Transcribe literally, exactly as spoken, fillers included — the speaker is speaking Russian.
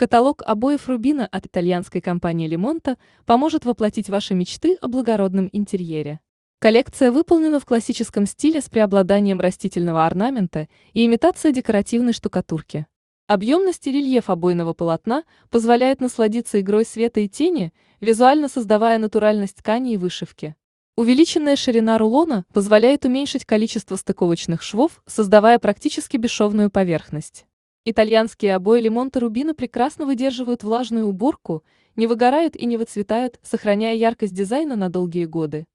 Каталог обоев Рубина от итальянской компании Лимонта поможет воплотить ваши мечты о благородном интерьере. Коллекция выполнена в классическом стиле с преобладанием растительного орнамента и имитацией декоративной штукатурки. Объемность и рельеф обойного полотна позволяет насладиться игрой света и тени, визуально создавая натуральность ткани и вышивки. Увеличенная ширина рулона позволяет уменьшить количество стыковочных швов, создавая практически бесшовную поверхность. Итальянские обои Лимонта Рубина прекрасно выдерживают влажную уборку, не выгорают и не выцветают, сохраняя яркость дизайна на долгие годы.